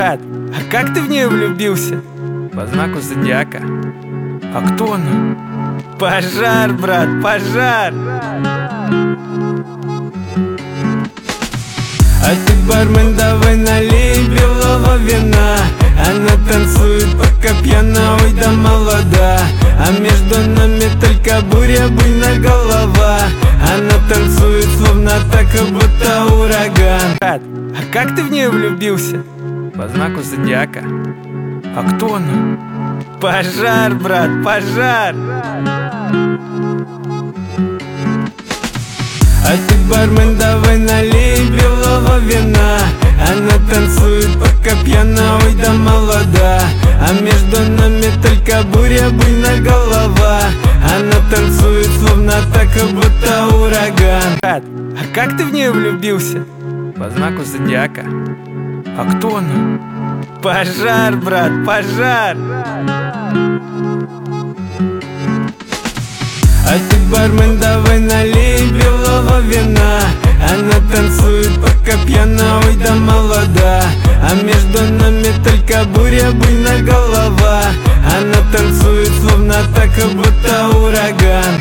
А как ты в нее влюбился? По знаку зодиака. А кто она? Пожар, брат, пожар! А ты, бармен, давай налей белого вина. Она танцует, пока пьяна, ой да молода. А между нами только буря, буйная голова. Она танцует, словно так, будто ураган. А как ты в нее влюбился? По знаку зодиака. А кто она? Пожар, брат, пожар! А ты, бармен, давай налей белого вина. Она танцует, пока пьяна, ой да молода. А между нами только буря, буйная голова. Она танцует, словно так, будто ураган. А как ты в нее влюбился? По знаку зодиака. А кто она? Пожар, брат, пожар! А ты, бармен, давай налей белого вина. Она танцует, пока пьяна, ой да молода. А между нами только буря, буйная голова. Она танцует, словно так, будто ураган.